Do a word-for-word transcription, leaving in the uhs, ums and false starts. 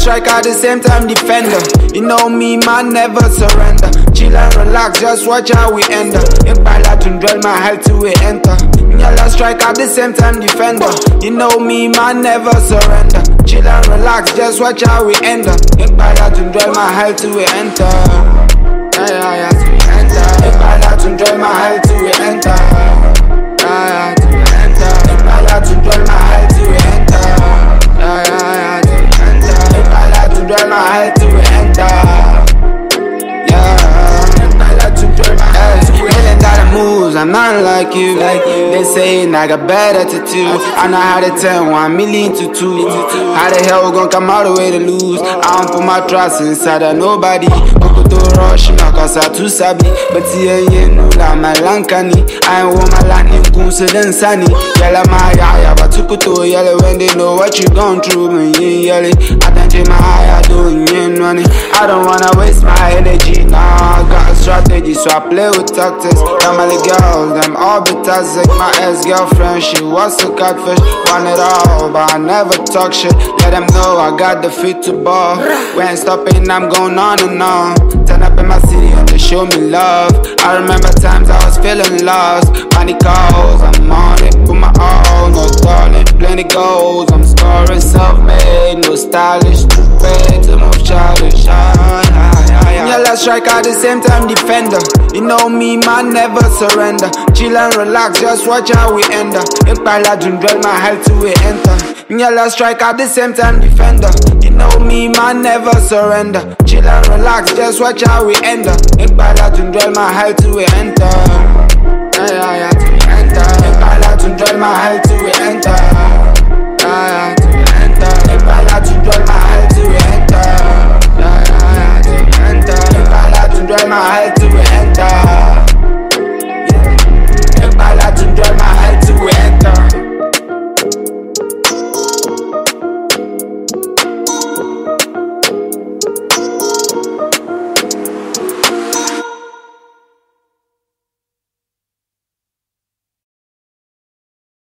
striker at the same time defender. You know me, man, never surrender. Chill and relax, just watch how we end up. Impala to dwell my health till we enter. Nyala striker at the same time defender. You know me, man, never surrender. Chill and relax, just watch how we end up. Impala to dwell my health till we enter. Yeah, yeah, yeah, till we enter. Impala to dwell my health till we enter. Yeah, yeah, till we enter. Impala to dwell my health till we enter. Yeah, yeah, yeah, till we enter. Impala to dwell my health till we enter. Yeah, Impala to dwell my health till we enter. Million dollar moves, I'm not like you. Like you. They saying I got bad attitude. I know how to turn one million to two. How the hell we gon' come all the way to lose? I don't put my trust inside of nobody. To rush me cause I too sabi. But yeah, yeah, no la my lankani. I ain't want my lightning kunse then sunny. Yella my aya, but took to yellow when they know what you gone through. Me yelly, I don't my eye, doing yen money. I don't wanna waste my energy. Nah, I got a strategy, so I play with tactics. Family girls, them all be toxic. My ex-girlfriend, she was a catfish. Want it all, but I never talk shit. Let them know I got the fit to ball. We ain't stopping, I'm going on and on. Turn up in my city and they show me love. I remember times I was feeling lost. Money calls, I'm on it. Put my all, no darling. Plenty goals, I'm scoring self-made. No stylish, too bad, too much childish. Nyala striker at the same time defender. You know me, man, never surrender. Chill and relax, just watch how we end up. Impala to dwell my health till we enter. Nyala striker at the same time defender. You know me, man, never surrender. Chill and relax, just watch how we end up. Impala to dwell my health till we enter. Yeah, yeah, yeah, till we enter. Impala to dwell my health till we enter. Yeah, yeah, till we enter. Impala to dwell my health till we enter. Yeah, yeah, yeah, till we enter. Impala to dwell my health till we enter.